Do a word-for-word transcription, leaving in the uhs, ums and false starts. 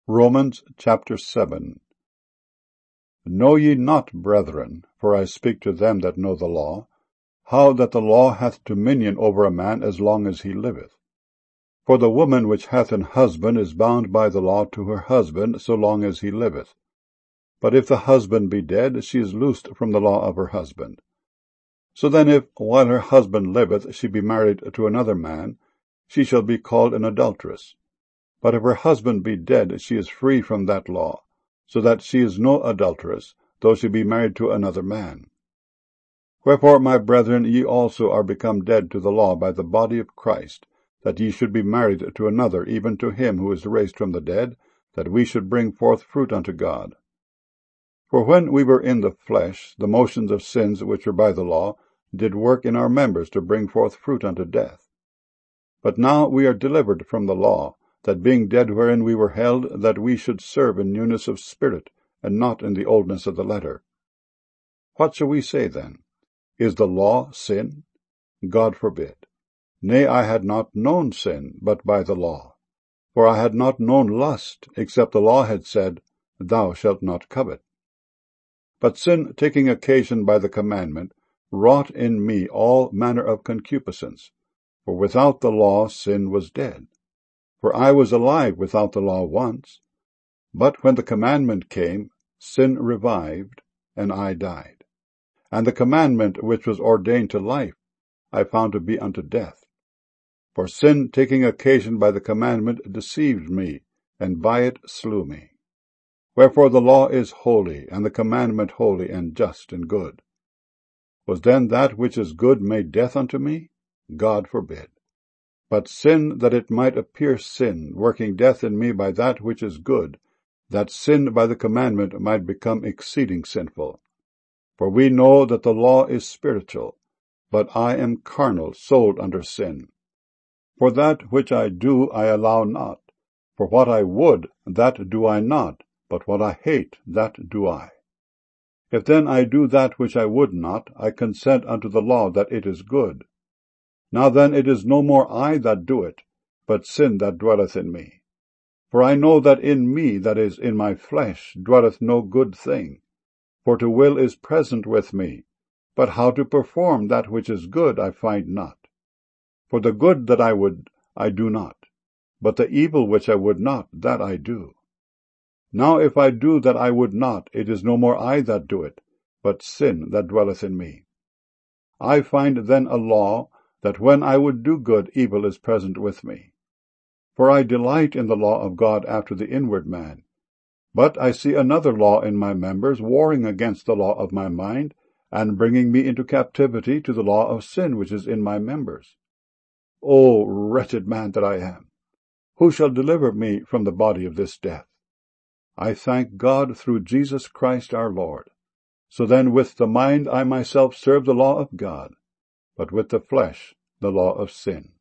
Romans chapter seven. Know ye not, brethren, for I speak to them that know the law, how that the law hath dominion over a man as long as he liveth? For the woman which hath an husband is bound by the law to her husband so long as he liveth. But if the husband be dead, she is loosed from the law of her husband. So then if, while her husband liveth, she be married to another man, she shall be called an adulteress. But if her husband be dead, she is free from that law, so that she is no adulteress, though she be married to another man. Wherefore, my brethren, ye also are become dead to the law by the body of Christ, that ye should be married to another, even to him who is raised from the dead, that we should bring forth fruit unto God. For when we were in the flesh, the motions of sins which were by the law did work in our members to bring forth fruit unto death. But now we are delivered from the law, that being dead wherein we were held, that we should serve in newness of spirit, and not in the oldness of the letter. What shall we say then? Is the law sin? God forbid. Nay, I had not known sin, but by the law. For I had not known lust, except the law had said, Thou shalt not covet. But sin, taking occasion by the commandment, wrought in me all manner of concupiscence. For without the law sin was dead. For I was alive without the law once. But when the commandment came, sin revived, and I died. And the commandment which was ordained to life, I found to be unto death. For sin, taking occasion by the commandment, deceived me, and by it slew me. Wherefore the law is holy, and the commandment holy, and just, and good. Was then that which is good made death unto me? God forbid. But sin, that it might appear sin, working death in me by that which is good, that sin by the commandment might become exceeding sinful. For we know that the law is spiritual, but I am carnal, sold under sin. For that which I do I allow not. For what I would, that do I not, but what I hate, that do I. If then I do that which I would not, I consent unto the law that it is good. Now then it is no more I that do it, but sin that dwelleth in me. For I know that in me, that is, in my flesh, dwelleth no good thing. For to will is present with me, but how to perform that which is good I find not. For the good that I would, I do not, but the evil which I would not, that I do. Now if I do that I would not, it is no more I that do it, but sin that dwelleth in me. I find then a law, that when I would do good, evil is present with me. For I delight in the law of God after the inward man. But I see another law in my members, warring against the law of my mind, and bringing me into captivity to the law of sin which is in my members. O wretched man that I am! Who shall deliver me from the body of this death? I thank God through Jesus Christ our Lord. So then with the mind I myself serve the law of God, but with the flesh the law of sin.